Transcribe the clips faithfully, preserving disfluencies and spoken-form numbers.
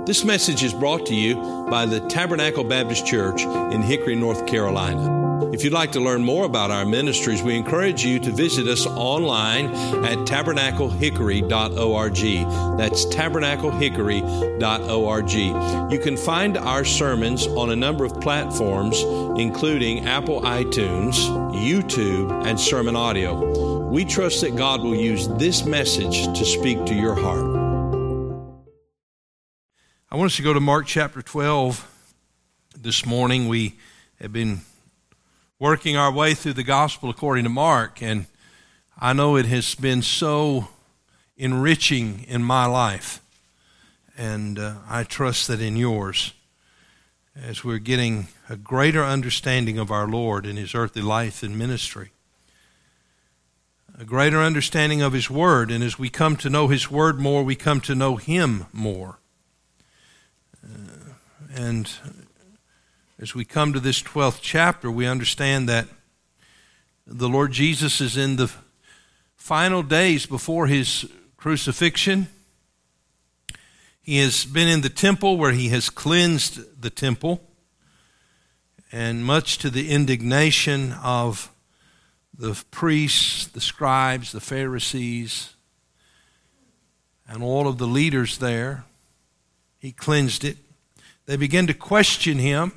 This message is brought to you by the Tabernacle Baptist Church in Hickory, North Carolina. If you'd like to learn more about our ministries, we encourage you to visit us online at tabernacle hickory dot org. That's tabernacle hickory dot org. You can find our sermons on a number of platforms, including Apple iTunes, YouTube, and Sermon Audio. We trust that God will use this message to speak to your heart. I want us to go to Mark chapter twelve this morning. We have been working our way through the gospel according to Mark, and I know it has been so enriching in my life, and uh, I trust that in yours, as we're getting a greater understanding of our Lord and His earthly life and ministry, a greater understanding of His Word, and as we come to know His Word more, we come to know Him more. Uh, and as we come to this twelfth chapter, we understand that the Lord Jesus is in the final days before His crucifixion. He has been in the temple where He has cleansed the temple, and much to the indignation of the priests, the scribes, the Pharisees, and all of the leaders there, He cleansed it. They begin to question Him.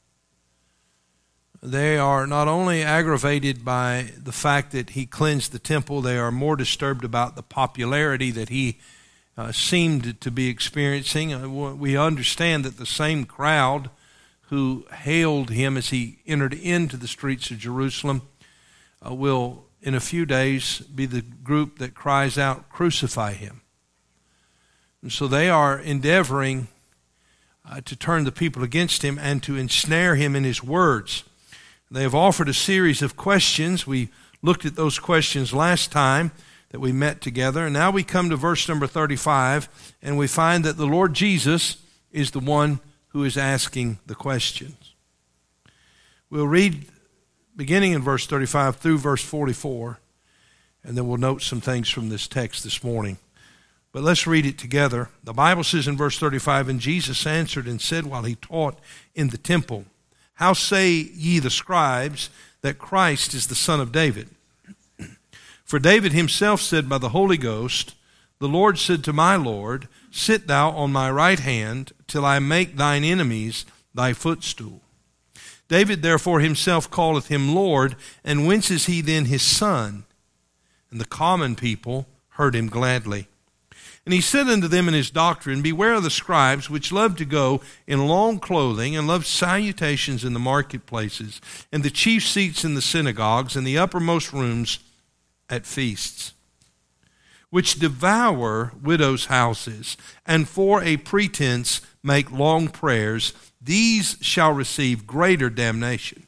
They are not only aggravated by the fact that He cleansed the temple, they are more disturbed about the popularity that He uh, seemed to be experiencing. Uh, we understand that the same crowd who hailed Him as He entered into the streets of Jerusalem uh, will, in a few days, be the group that cries out, "Crucify Him." And so they are endeavoring uh, to turn the people against Him and to ensnare Him in His words. They have offered a series of questions. We looked at those questions last time that we met together. And now we come to verse number thirty-five, and we find that the Lord Jesus is the one who is asking the questions. We'll read beginning in verse thirty-five through verse forty-four, and then we'll note some things from this text this morning. But let's read it together. The Bible says in verse thirty-five, "And Jesus answered and said while He taught in the temple, How say ye the scribes that Christ is the son of David? For David himself said by the Holy Ghost, The Lord said to my Lord, Sit thou on my right hand, till I make thine enemies thy footstool. David therefore himself calleth him Lord, and whence is he then his son? And the common people heard him gladly. And he said unto them in his doctrine, Beware of the scribes, which love to go in long clothing, and love salutations in the marketplaces, and the chief seats in the synagogues, and the uppermost rooms at feasts, which devour widows' houses, and for a pretense make long prayers. These shall receive greater damnation.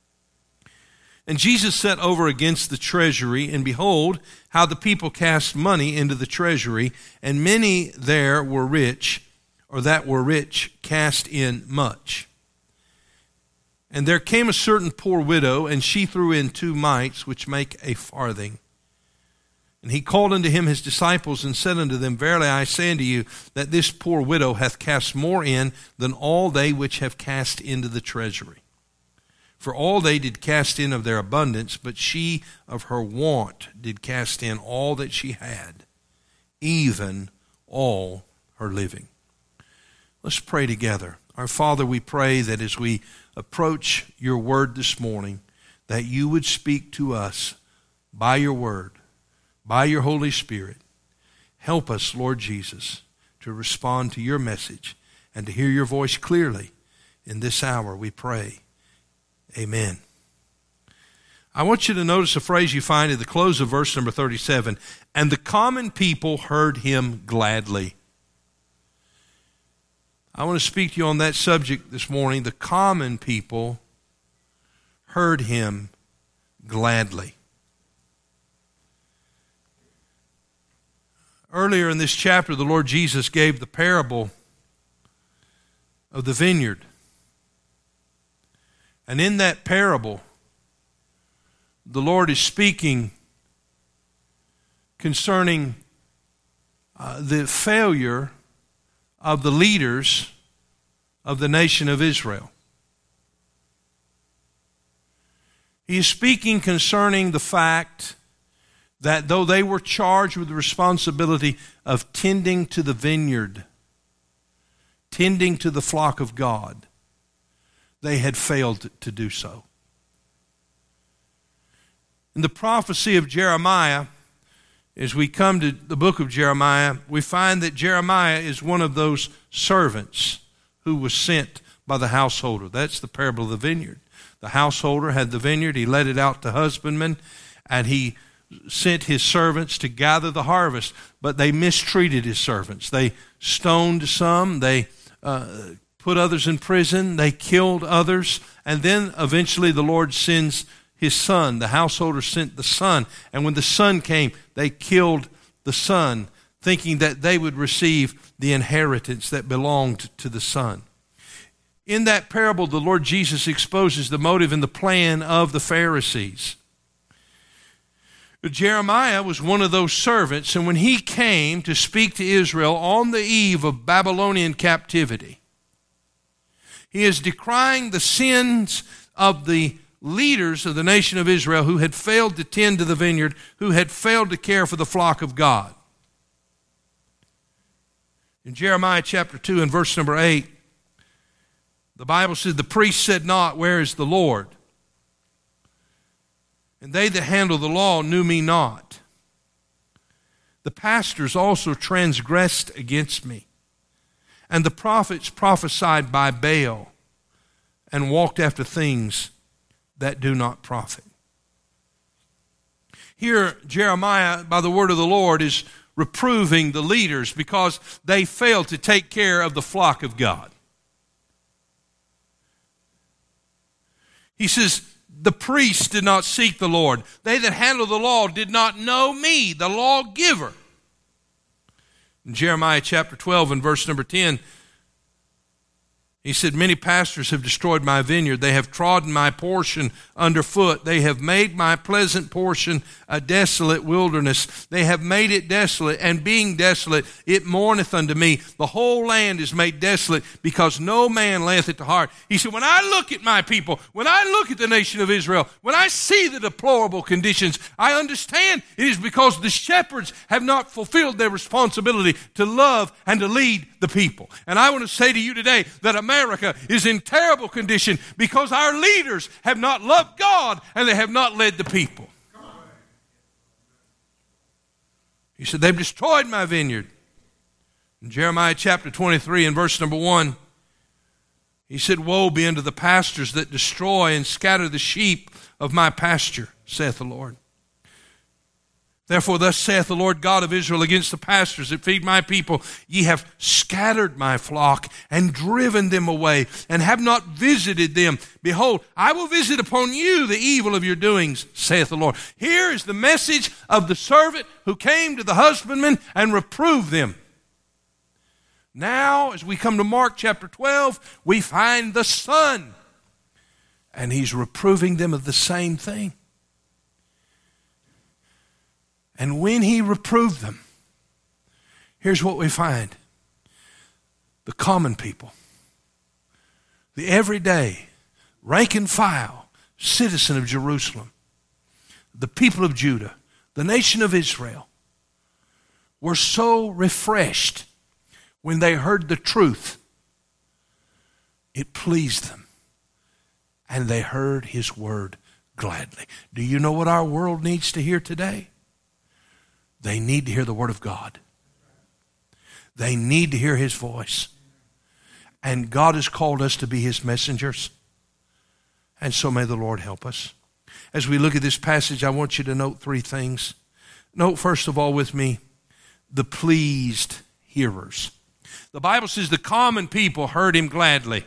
And Jesus set over against the treasury, and behold, how the people cast money into the treasury, and many there were rich, or that were rich, cast in much. And there came a certain poor widow, and she threw in two mites, which make a farthing. And He called unto Him His disciples, and said unto them, Verily I say unto you, that this poor widow hath cast more in than all they which have cast into the treasury. For all they did cast in of their abundance, but she of her want did cast in all that she had, even all her living." Let's pray together. Our Father, we pray that as we approach your word this morning, that you would speak to us by your word, by your Holy Spirit. Help us, Lord Jesus, to respond to your message and to hear your voice clearly in this hour, we pray. Amen. I want you to notice a phrase you find at the close of verse number thirty-seven. And the common people heard him gladly. I want to speak to you on that subject this morning. The common people heard him gladly. Earlier in this chapter, the Lord Jesus gave the parable of the vineyard. And in that parable, the Lord is speaking concerning uh, the failure of the leaders of the nation of Israel. He is speaking concerning the fact that though they were charged with the responsibility of tending to the vineyard, tending to the flock of God, they had failed to do so. In the prophecy of Jeremiah, as we come to the book of Jeremiah, we find that Jeremiah is one of those servants who was sent by the householder. That's the parable of the vineyard. The householder had the vineyard, he let it out to husbandmen, and he sent his servants to gather the harvest, but they mistreated his servants. They stoned some, they uh, put others in prison, they killed others, and then eventually the Lord sends his son. The householder sent the son, and when the son came, they killed the son, thinking that they would receive the inheritance that belonged to the son. In that parable, the Lord Jesus exposes the motive and the plan of the Pharisees. Jeremiah was one of those servants, and when he came to speak to Israel on the eve of Babylonian captivity, he is decrying the sins of the leaders of the nation of Israel who had failed to tend to the vineyard, who had failed to care for the flock of God. In Jeremiah chapter two and verse number eight, the Bible says, "The priest said not, where is the Lord? And they that handle the law knew me not. The pastors also transgressed against me, and the prophets prophesied by Baal, and walked after things that do not profit." Here, Jeremiah, by the word of the Lord, is reproving the leaders because they failed to take care of the flock of God. He says, the priests did not seek the Lord. They that handle the law did not know me, the lawgiver. In Jeremiah chapter twelve and verse number ten, he said, "Many pastors have destroyed my vineyard. They have trodden my portion underfoot. They have made my pleasant portion a desolate wilderness. They have made it desolate, and being desolate, it mourneth unto me. The whole land is made desolate, because no man layeth it to heart." He said, when I look at my people, when I look at the nation of Israel, when I see the deplorable conditions, I understand it is because the shepherds have not fulfilled their responsibility to love and to lead the people. And I want to say to you today that America is in terrible condition because our leaders have not loved God and they have not led the people. He said, they've destroyed my vineyard. In Jeremiah chapter twenty-three and verse number one, he said, "Woe be unto the pastors that destroy and scatter the sheep of my pasture, saith the Lord. Therefore thus saith the Lord God of Israel against the pastors that feed my people, ye have scattered my flock and driven them away, and have not visited them. Behold, I will visit upon you the evil of your doings, saith the Lord." Here is the message of the servant who came to the husbandman and reproved them. Now, as we come to Mark chapter twelve, we find the son, and he's reproving them of the same thing. And when he reproved them, here's what we find. The common people, the everyday, rank and file citizen of Jerusalem, the people of Judah, the nation of Israel, were so refreshed when they heard the truth. It pleased them, and they heard his word gladly. Do you know what our world needs to hear today? They need to hear the word of God. They need to hear his voice. And God has called us to be his messengers. And so may the Lord help us. As we look at this passage, I want you to note three things. Note first of all with me, the pleased hearers. The Bible says the common people heard him gladly.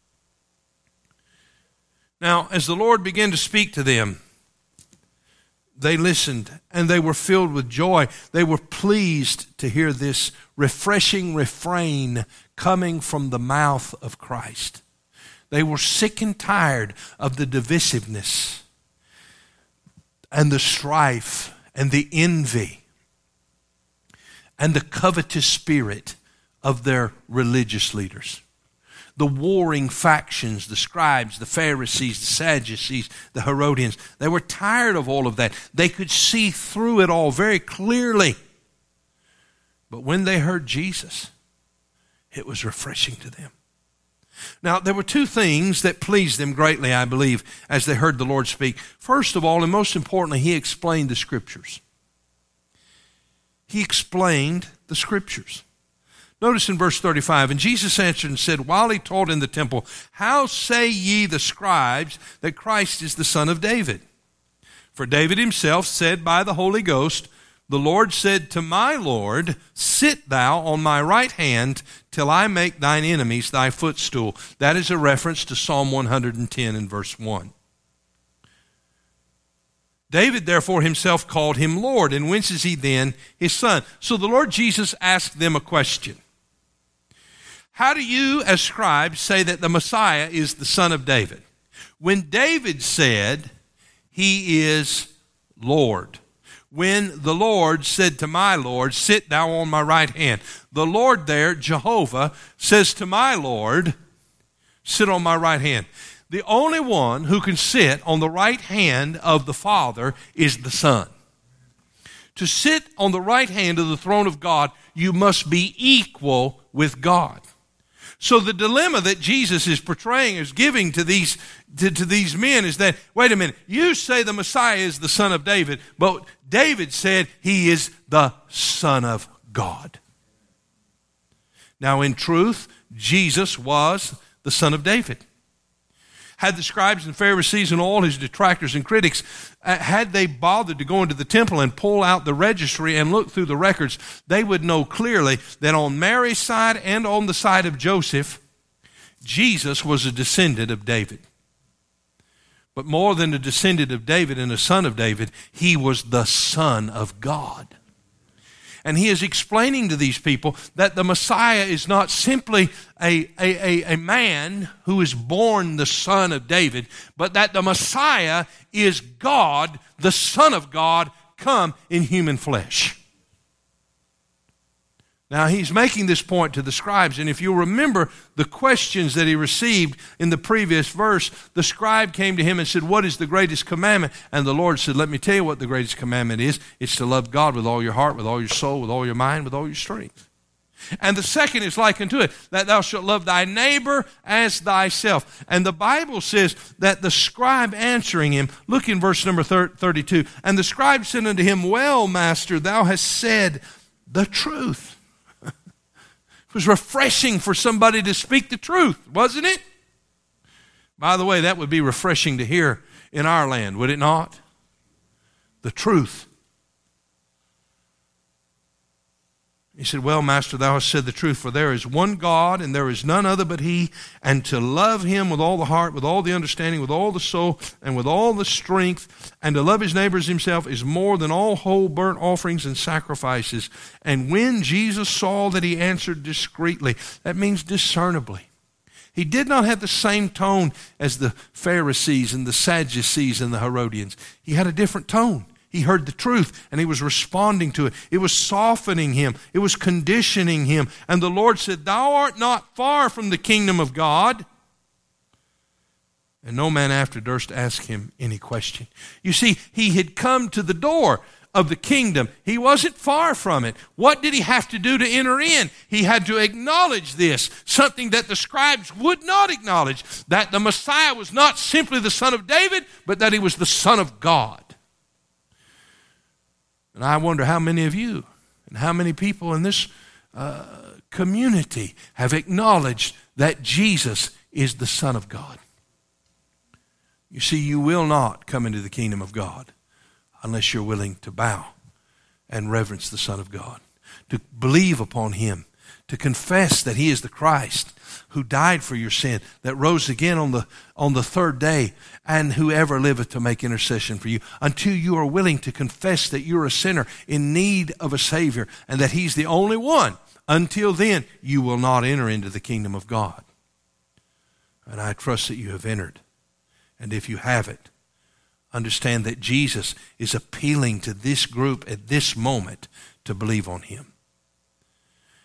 Now, as the Lord began to speak to them, they listened and they were filled with joy. They were pleased to hear this refreshing refrain coming from the mouth of Christ. They were sick and tired of the divisiveness and the strife and the envy and the covetous spirit of their religious leaders. The warring factions, the scribes, the Pharisees, the Sadducees, the Herodians, they were tired of all of that. They could see through it all very clearly. But when they heard Jesus, it was refreshing to them. Now, there were two things that pleased them greatly, I believe, as they heard the Lord speak. First of all, and most importantly, He explained the Scriptures. He explained the Scriptures. Notice in verse thirty-five, and Jesus answered and said, while He taught in the temple, how say ye the scribes that Christ is the Son of David? For David himself said by the Holy Ghost, the Lord said to my Lord, sit thou on my right hand till I make thine enemies thy footstool. That is a reference to Psalm one hundred ten and verse one. David therefore himself called him Lord, and whence is he then his son? So the Lord Jesus asked them a question. How do you as scribes say that the Messiah is the son of David? When David said he is Lord. When the Lord said to my Lord, sit thou on my right hand. The Lord there, Jehovah, says to my Lord, sit on my right hand. The only one who can sit on the right hand of the Father is the Son. To sit on the right hand of the throne of God, you must be equal with God. So the dilemma that Jesus is portraying, is giving to these, to, to these men is that, wait a minute, you say the Messiah is the son of David, but David said he is the Son of God. Now in truth, Jesus was the son of David. Had the scribes and Pharisees and all his detractors and critics, uh, had they bothered to go into the temple and pull out the registry and look through the records, they would know clearly that on Mary's side and on the side of Joseph, Jesus was a descendant of David. But more than a descendant of David and a son of David, he was the Son of God. And he is explaining to these people that the Messiah is not simply a, a, a, a man who is born the son of David, but that the Messiah is God, the Son of God, come in human flesh. Now, he's making this point to the scribes, and if you remember the questions that he received in the previous verse, the scribe came to him and said, what is the greatest commandment? And the Lord said, let me tell you what the greatest commandment is. It's to love God with all your heart, with all your soul, with all your mind, with all your strength. And the second is like unto it, that thou shalt love thy neighbor as thyself. And the Bible says that the scribe answering him, look in verse number thirty-two, and the scribe said unto him, well, master, thou hast said the truth. It was refreshing for somebody to speak the truth, wasn't it? By the way, that would be refreshing to hear in our land, would it not? The truth. He said, well, master, thou hast said the truth, for there is one God, and there is none other but He, and to love Him with all the heart, with all the understanding, with all the soul, and with all the strength, and to love his neighbor as himself is more than all whole burnt offerings and sacrifices. And when Jesus saw that he answered discreetly, that means discernibly. He did not have the same tone as the Pharisees and the Sadducees and the Herodians. He had a different tone. He heard the truth, and he was responding to it. It was softening him. It was conditioning him. And the Lord said, thou art not far from the kingdom of God. And no man after durst ask him any question. You see, he had come to the door of the kingdom. He wasn't far from it. What did he have to do to enter in? He had to acknowledge this, something that the scribes would not acknowledge, that the Messiah was not simply the son of David, but that he was the Son of God. And I wonder how many of you and how many people in this uh, community have acknowledged that Jesus is the Son of God. You see, you will not come into the kingdom of God unless you're willing to bow and reverence the Son of God, to believe upon Him, to confess that He is the Christ who died for your sin, that rose again on the, on the third day, and whoever liveth to make intercession for you, until you are willing to confess that you're a sinner in need of a Savior and that He's the only one. Until then, you will not enter into the kingdom of God. And I trust that you have entered. And if you haven't, understand that Jesus is appealing to this group at this moment to believe on Him.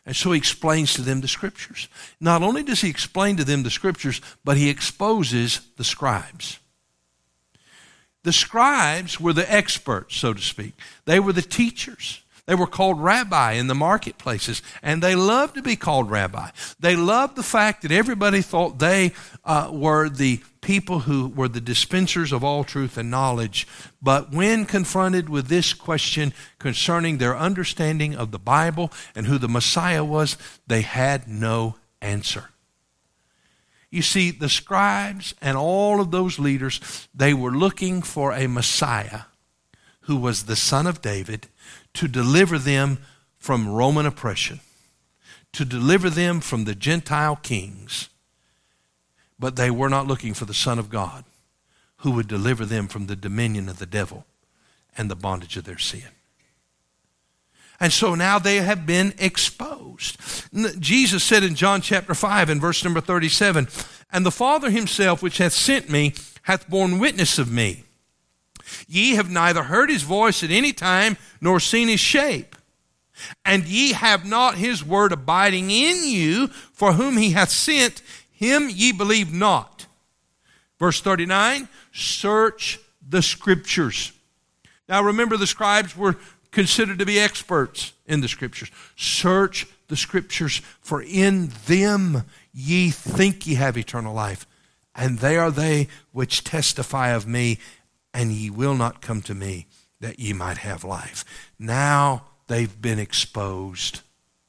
And so he explains to them the Scriptures. Not only does he explain to them the Scriptures, but he exposes the scribes. The scribes were the experts, so to speak. They were the teachers. They were called rabbi in the marketplaces, and they loved to be called rabbi. They loved the fact that everybody thought they uh, were the people who were the dispensers of all truth and knowledge. But when confronted with this question concerning their understanding of the Bible and who the Messiah was, they had no answer. You see, the scribes and all of those leaders, they were looking for a Messiah who was the son of David, to deliver them from Roman oppression, to deliver them from the Gentile kings. But they were not looking for the Son of God, who would deliver them from the dominion of the devil and the bondage of their sin. And so now they have been exposed. Jesus said in John chapter five and verse number thirty-seven, "And the Father himself which hath sent me hath borne witness of me. Ye have neither heard his voice at any time, nor seen his shape. And ye have not his word abiding in you, for whom he hath sent, him ye believe not." Verse thirty-nine, "Search the Scriptures." Now remember, the scribes were considered to be experts in the Scriptures. "Search the Scriptures, for in them ye think ye have eternal life, and they are they which testify of me, and ye will not come to me that ye might have life." Now they've been exposed.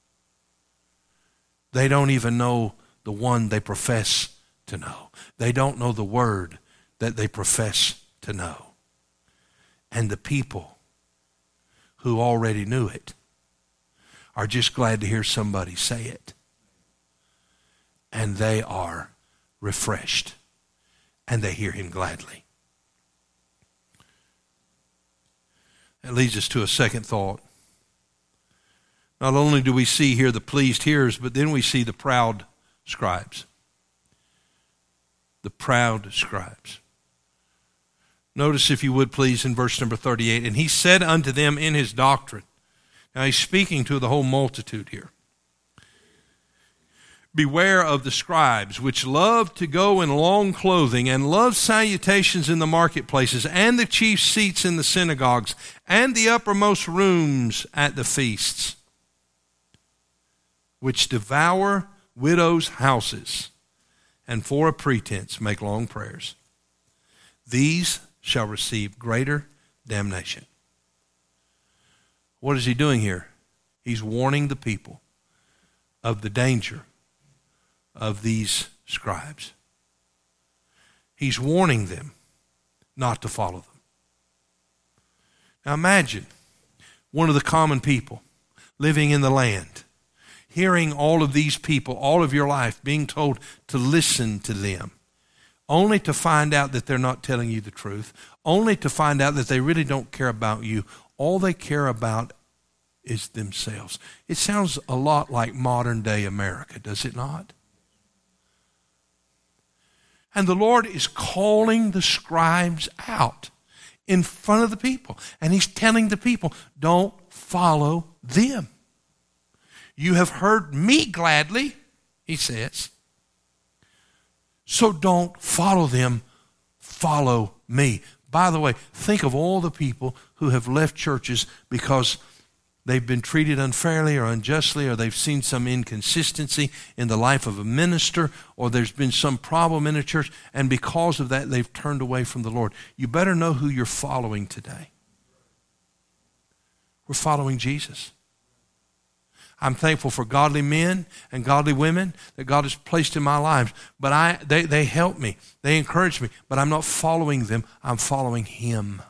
They don't even know the one they profess to know. They don't know the word that they profess to know. And the people who already knew it are just glad to hear somebody say it. And they are refreshed. And they hear him gladly. That leads us to a second thought. Not only do we see here the pleased hearers, but then we see the proud scribes. The proud scribes. Notice, if you would please, in verse number thirty-eight, "And he said unto them in his doctrine." Now he's speaking to the whole multitude here. "Beware of the scribes, which love to go in long clothing, and love salutations in the marketplaces, and the chief seats in the synagogues, and the uppermost rooms at the feasts, which devour widows' houses, and for a pretense make long prayers. These shall receive greater damnation." What is he doing here? He's warning the people of the danger of these scribes. He's warning them not to follow them. Now imagine one of the common people living in the land, hearing all of these people, all of your life, being told to listen to them, only to find out that they're not telling you the truth, only to find out that they really don't care about you. All they care about is themselves. It sounds a lot like modern day America, does it not? And the Lord is calling the scribes out in front of the people. And he's telling the people, don't follow them. You have heard me gladly, he says. So don't follow them, follow me. By the way, think of all the people who have left churches because they've been treated unfairly or unjustly, or they've seen some inconsistency in the life of a minister, or there's been some problem in a church, and because of that, they've turned away from the Lord. You better know who you're following today. We're following Jesus. I'm thankful for godly men and godly women that God has placed in my life, but I they, they help me. They encourage me, but I'm not following them. I'm following him.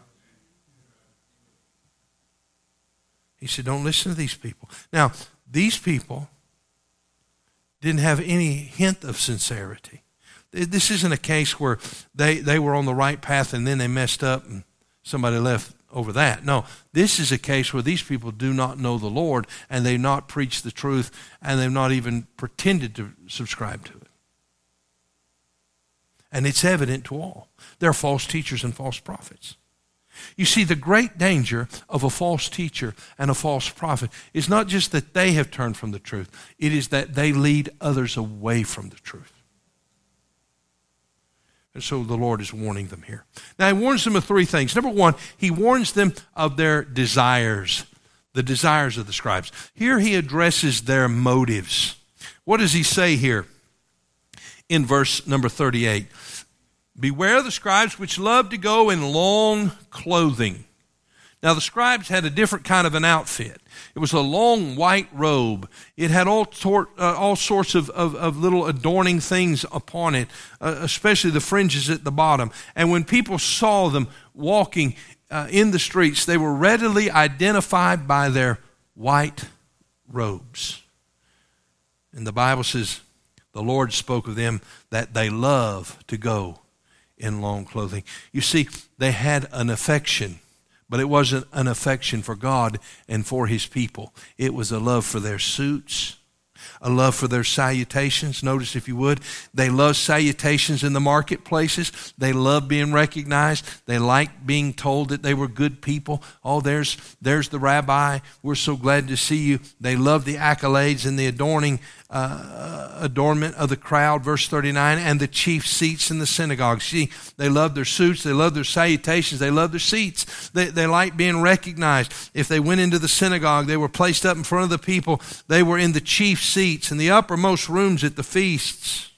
He said, don't listen to these people. Now, these people didn't have any hint of sincerity. This isn't a case where they, they were on the right path and then they messed up and somebody left over that. No, this is a case where these people do not know the Lord, and they've not preached the truth, and they've not even pretended to subscribe to it. And it's evident to all. They're false teachers and false prophets. You see, the great danger of a false teacher and a false prophet is not just that they have turned from the truth. It is that they lead others away from the truth. And so the Lord is warning them here. Now, he warns them of three things. Number one, he warns them of their desires, the desires of the scribes. Here he addresses their motives. What does he say here in verse number thirty-eight? Beware the scribes which love to go in long clothing. Now, the scribes had a different kind of an outfit. It was a long white robe. It had all, tor- uh, all sorts of, of, of little adorning things upon it, uh, especially the fringes at the bottom. And when people saw them walking uh, in the streets, they were readily identified by their white robes. And the Bible says the Lord spoke of them that they love to go in long clothing. You see, they had an affection, but it wasn't an affection for God and for his people. It was a love for their suits, a love for their salutations. Notice, if you would, they love salutations in the marketplaces. They love being recognized. They like being told that they were good people. Oh, there's, there's the rabbi. We're so glad to see you. They love the accolades and the adorning uh, adornment of the crowd, verse thirty-nine, and the chief seats in the synagogue. See, they love their suits. They love their salutations. They love their seats. They, they like being recognized. If they went into the synagogue, they were placed up in front of the people. They were in the chief seats in the uppermost rooms at the feasts.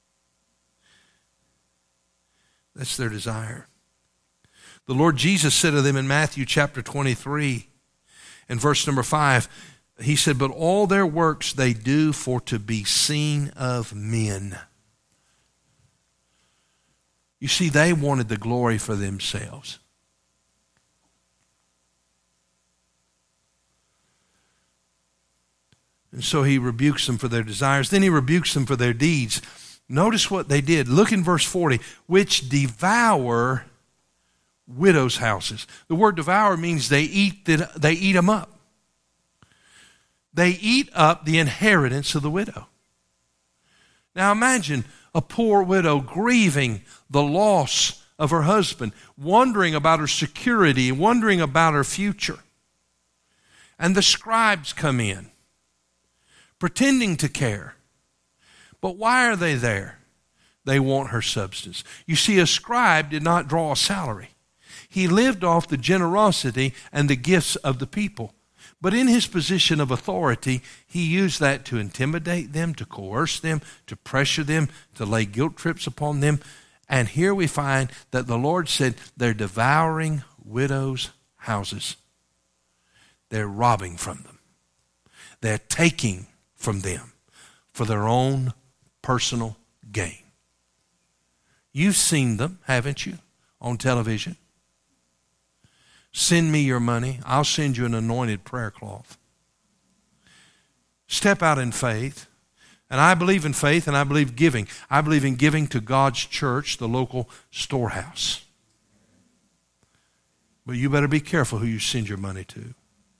That's their desire. The Lord Jesus said to them in Matthew chapter twenty-three and verse number five, he said, but all their works they do for to be seen of men. You see, they wanted the glory for themselves. And so he rebukes them for their desires. Then he rebukes them for their deeds. Notice what they did. Look in verse forty. Which devour widows' houses. The word devour means they eat, the, they eat them up. They eat up the inheritance of the widow. Now imagine a poor widow grieving the loss of her husband, wondering about her security, wondering about her future. And the scribes come in, pretending to care. But why are they there? They want her substance. You see, a scribe did not draw a salary. He lived off the generosity and the gifts of the people. But in his position of authority, he used that to intimidate them, to coerce them, to pressure them, to lay guilt trips upon them. And here we find that the Lord said they're devouring widows' houses. They're robbing from them. They're taking from them for their own personal gain. You've seen them, haven't you, on television? Send me your money. I'll send you an anointed prayer cloth. Step out in faith. And I believe in faith and I believe giving. I believe in giving to God's church, the local storehouse. But you better be careful who you send your money to.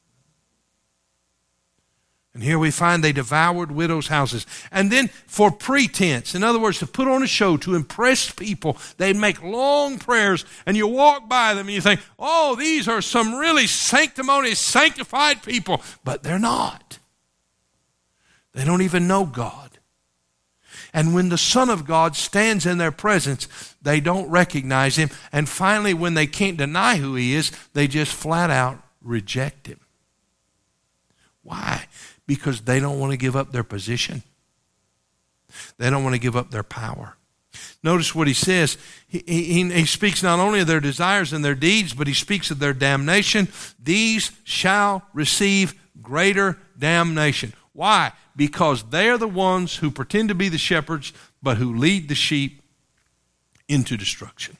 And here we find they devoured widows' houses. And then for pretense, in other words, to put on a show, to impress people, they'd make long prayers and you walk by them and you think, oh, these are some really sanctimonious, sanctified people. But they're not. They don't even know God. And when the Son of God stands in their presence, they don't recognize him. And finally, when they can't deny who he is, they just flat out reject him. Why? Because they don't want to give up their position. They don't want to give up their power. Notice what he says. He, he, he speaks not only of their desires and their deeds, but he speaks of their damnation. These shall receive greater damnation. Why? Because they are the ones who pretend to be the shepherds, but who lead the sheep into destruction.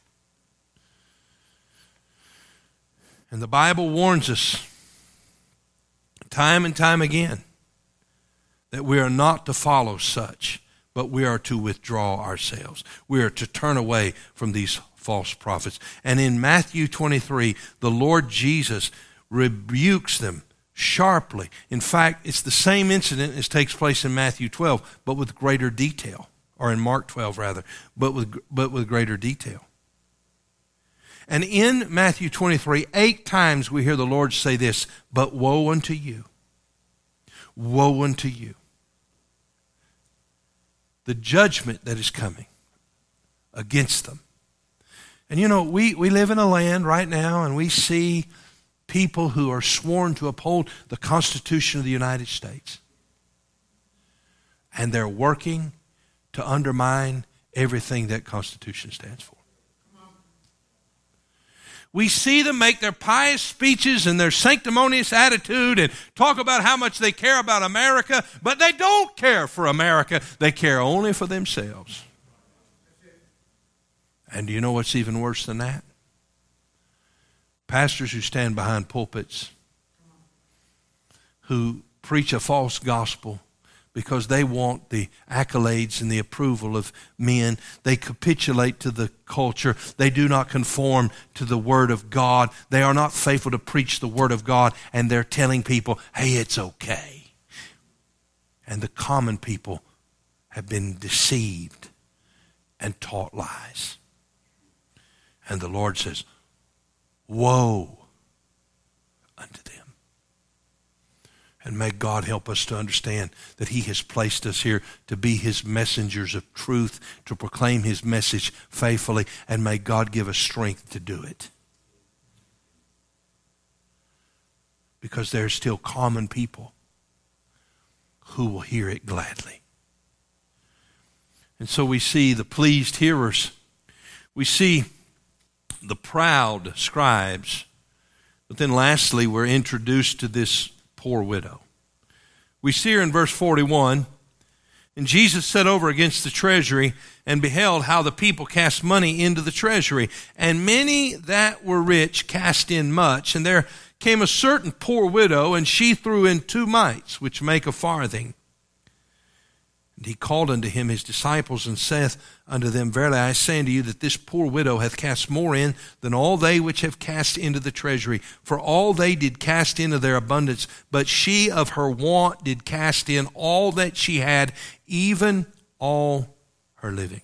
And the Bible warns us time and time again that we are not to follow such, but we are to withdraw ourselves. We are to turn away from these false prophets. And in Matthew twenty-three, the Lord Jesus rebukes them sharply. In fact, it's the same incident as takes place in Matthew twelve, but with greater detail, or in Mark twelve rather, but with, but with greater detail. And in Matthew twenty-three, eight times we hear the Lord say this, but woe unto you. Woe unto you. The judgment that is coming against them. And you know, we, we live in a land right now and we see people who are sworn to uphold the Constitution of the United States. And they're working to undermine everything that Constitution stands for. We see them make their pious speeches and their sanctimonious attitude and talk about how much they care about America, but they don't care for America. They care only for themselves. And do you know what's even worse than that? Pastors who stand behind pulpits, who preach a false gospel, because they want the accolades and the approval of men. They capitulate to the culture. They do not conform to the Word of God. They are not faithful to preach the Word of God, and they're telling people, hey, it's okay. And the common people have been deceived and taught lies. And the Lord says, woe unto them. And may God help us to understand that He has placed us here to be His messengers of truth, to proclaim His message faithfully, and may God give us strength to do it. Because there are still common people who will hear it gladly. And so we see the pleased hearers. We see the proud scribes. But then lastly, we're introduced to this poor widow. We see her in verse forty-one. And Jesus sat over against the treasury and beheld how the people cast money into the treasury. And many that were rich cast in much. And there came a certain poor widow, and she threw in two mites, which make a farthing. And he called unto him his disciples, and saith unto them, verily I say unto you, that this poor widow hath cast more in than all they which have cast into the treasury. For all they did cast into their abundance, but she of her want did cast in all that she had, even all her living.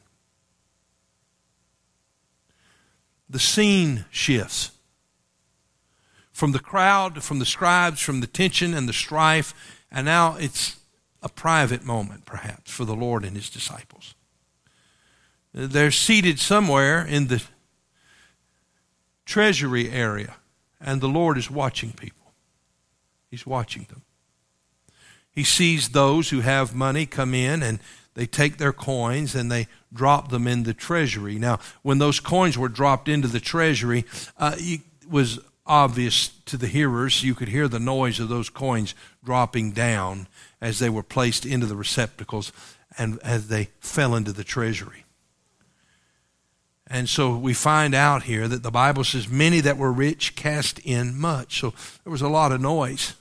The scene shifts. From the crowd, from the scribes, from the tension and the strife, and now it's a private moment, perhaps, for the Lord and His disciples. They're seated somewhere in the treasury area, and the Lord is watching people. He's watching them. He sees those who have money come in, and they take their coins and they drop them in the treasury. Now, when those coins were dropped into the treasury, uh, it was obvious to the hearers. You could hear the noise of those coins dropping down as they were placed into the receptacles and as they fell into the treasury. And so we find out here that the Bible says many that were rich cast in much. So there was a lot of noise.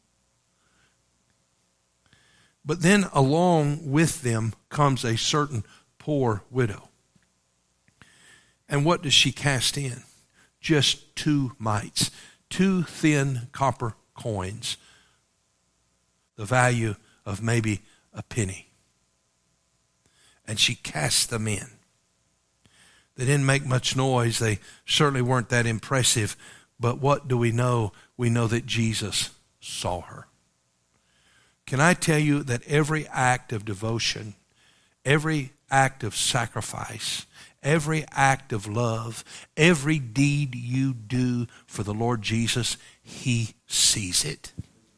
But then along with them comes a certain poor widow. And what does she cast in? Just two mites, two thin copper coins, the value of maybe a penny. And she cast them in. They didn't make much noise. They certainly weren't that impressive. But what do we know? We know that Jesus saw her. Can I tell you that every act of devotion, every act of sacrifice, every act of love, every deed you do for the Lord Jesus, He sees it.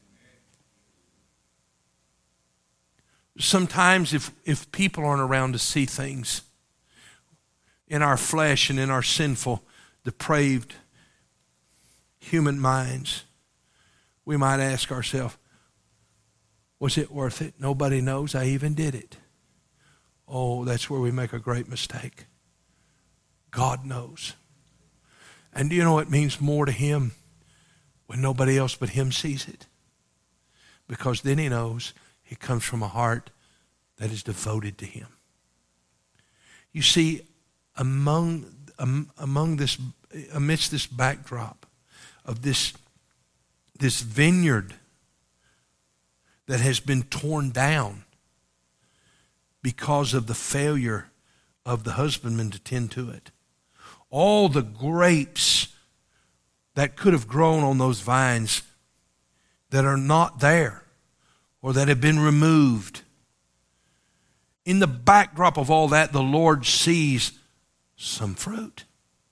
Sometimes if, if people aren't around to see things in our flesh and in our sinful, depraved human minds, we might ask ourselves, was it worth it? Nobody knows I even did it. Oh, that's where we make a great mistake. God knows. And do you know it means more to Him when nobody else but Him sees it? Because then He knows it comes from a heart that is devoted to Him. You see, among um, among this, amidst this backdrop of this this vineyard that has been torn down because of the failure of the husbandman to tend to it, all the grapes that could have grown on those vines that are not there or that have been removed. In the backdrop of all that, the Lord sees some fruit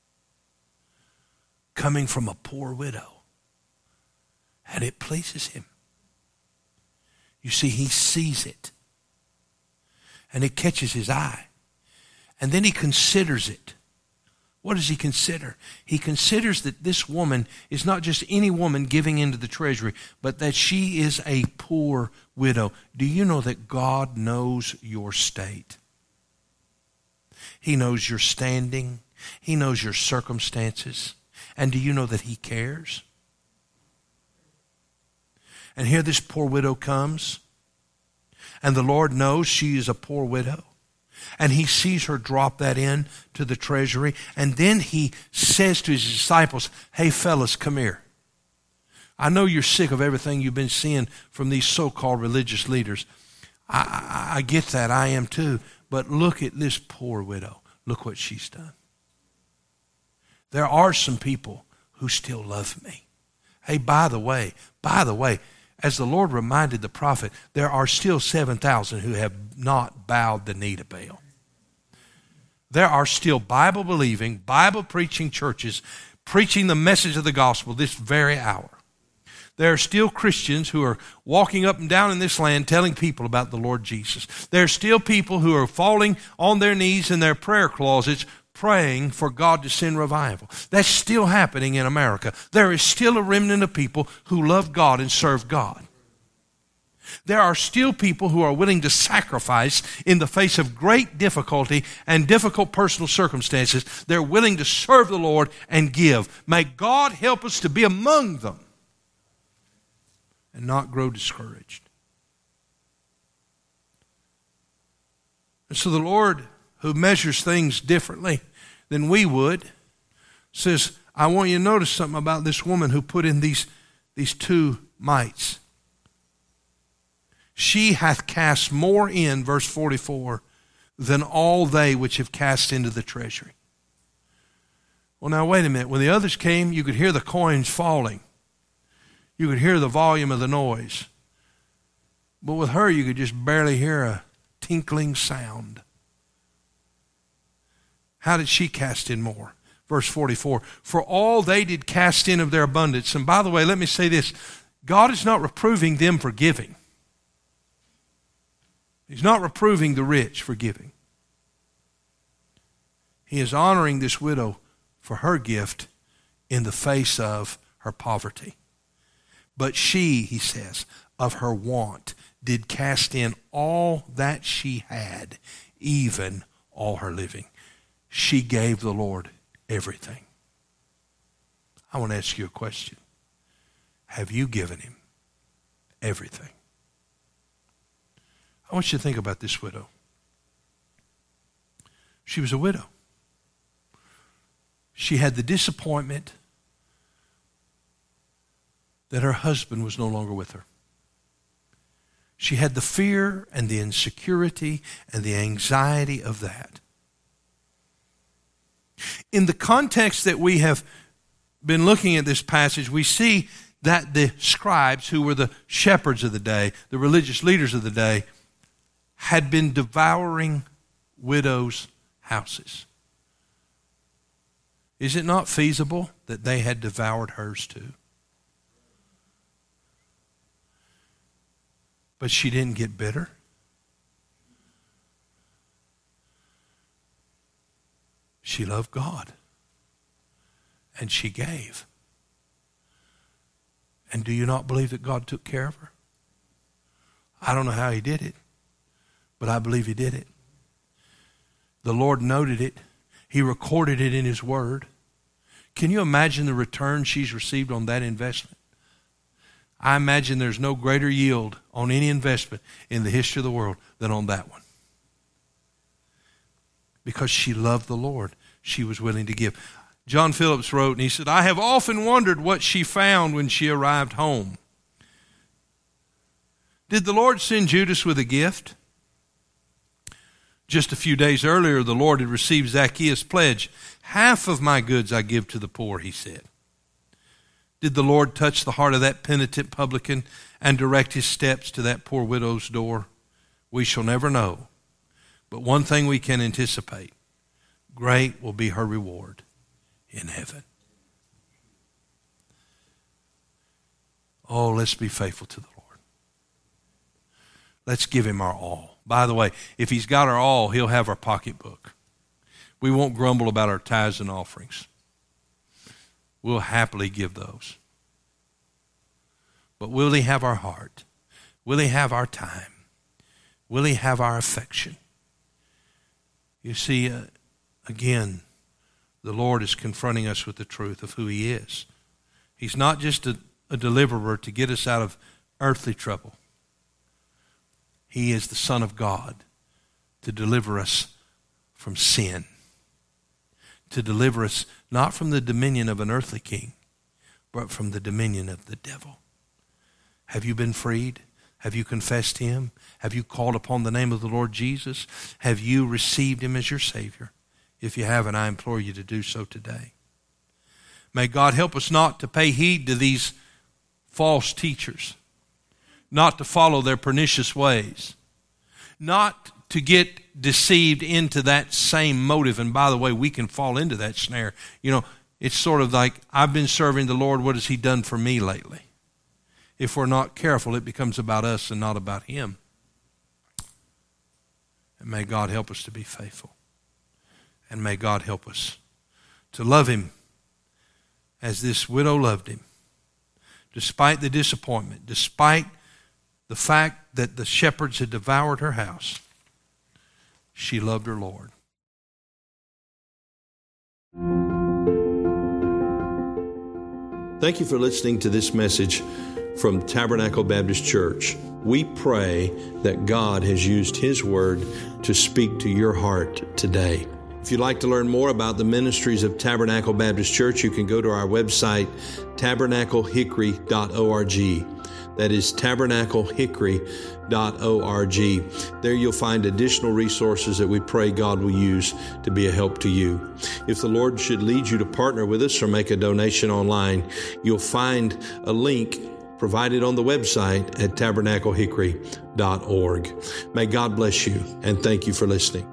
coming from a poor widow. And it pleases him. You see, he sees it. And it catches his eye. And then he considers it. What does he consider? He considers that this woman is not just any woman giving into the treasury, but that she is a poor widow. Do you know that God knows your state? He knows your standing. He knows your circumstances. And do you know that he cares? And here this poor widow comes. And the Lord knows she is a poor widow. And he sees her drop that in to the treasury. And then he says to his disciples, hey fellas, come here. I know you're sick of everything you've been seeing from these so-called religious leaders. I, I, I get that. I am too. But look at this poor widow. Look what she's done. There are some people who still love me. Hey, by the way, by the way, as the Lord reminded the prophet, there are still seven thousand who have not bowed the knee to Baal. There are still Bible-believing, Bible-preaching churches preaching the message of the gospel this very hour. There are still Christians who are walking up and down in this land telling people about the Lord Jesus. There are still people who are falling on their knees in their prayer closets praying for God to send revival. That's still happening in America. There is still a remnant of people who love God and serve God. There are still people who are willing to sacrifice in the face of great difficulty and difficult personal circumstances. They're willing to serve the Lord and give. May God help us to be among them and not grow discouraged. And so the Lord, who measures things differently than we would, says, I want you to notice something about this woman who put in these, these two mites. She hath cast more in, verse forty-four, than all they which have cast into the treasury. Well, now, wait a minute. When the others came, you could hear the coins falling. You could hear the volume of the noise. But with her, you could just barely hear a tinkling sound. How did she cast in more? Verse forty-four, for all they did cast in of their abundance. And by the way, let me say this. God is not reproving them for giving. He's not reproving the rich for giving. He is honoring this widow for her gift in the face of her poverty. But she, he says, of her want, did cast in all that she had, even all her living. She gave the Lord everything. I want to ask you a question. Have you given him everything? I want you to think about this widow. She was a widow. She had the disappointment that her husband was no longer with her. She had the fear and the insecurity and the anxiety of that. In the context that we have been looking at this passage, we see that the scribes, who were the shepherds of the day, the religious leaders of the day, had been devouring widows' houses. Is it not feasible that they had devoured hers too? But she didn't get bitter. She loved God. And she gave. And do you not believe that God took care of her? I don't know how he did it, but I believe he did it. The Lord noted it. He recorded it in his word. Can you imagine the return she's received on that investment? I imagine there's no greater yield on any investment in the history of the world than on that one. Because she loved the Lord, she was willing to give. John Phillips wrote, and he said, I have often wondered what she found when she arrived home. Did the Lord send Judas with a gift? Just a few days earlier, the Lord had received Zacchaeus' pledge. Half of my goods I give to the poor, he said. Did the Lord touch the heart of that penitent publican and direct his steps to that poor widow's door? We shall never know. But one thing we can anticipate, great will be her reward in heaven. Oh, let's be faithful to the Lord. Let's give him our all. By the way, if he's got our all, he'll have our pocketbook. We won't grumble about our tithes and offerings. We'll happily give those. But will he have our heart? Will he have our time? Will he have our affection? You see, uh, again, the Lord is confronting us with the truth of who he is. He's not just a, a deliverer to get us out of earthly trouble. He is the Son of God to deliver us from sin, to deliver us not from the dominion of an earthly king, but from the dominion of the devil. Have you been freed? Have you confessed him? Have you called upon the name of the Lord Jesus? Have you received him as your Savior? If you haven't, I implore you to do so today. May God help us not to pay heed to these false teachers, not to follow their pernicious ways, not to get deceived into that same motive. And by the way, we can fall into that snare. You know, it's sort of like, I've been serving the Lord. What has he done for me lately? If we're not careful, it becomes about us and not about him. And may God help us to be faithful. And may God help us to love him as this widow loved him. Despite the disappointment, despite the fact that the shepherds had devoured her house, she loved her Lord. Thank you for listening to this message from Tabernacle Baptist Church. We pray that God has used his word to speak to your heart today. If you'd like to learn more about the ministries of Tabernacle Baptist Church, you can go to our website, tabernacle hickory dot org. That is tabernacle hickory dot org. There you'll find additional resources that we pray God will use to be a help to you. If the Lord should lead you to partner with us or make a donation online, you'll find a link provided on the website at tabernacle hickory dot org. May God bless you, and thank you for listening.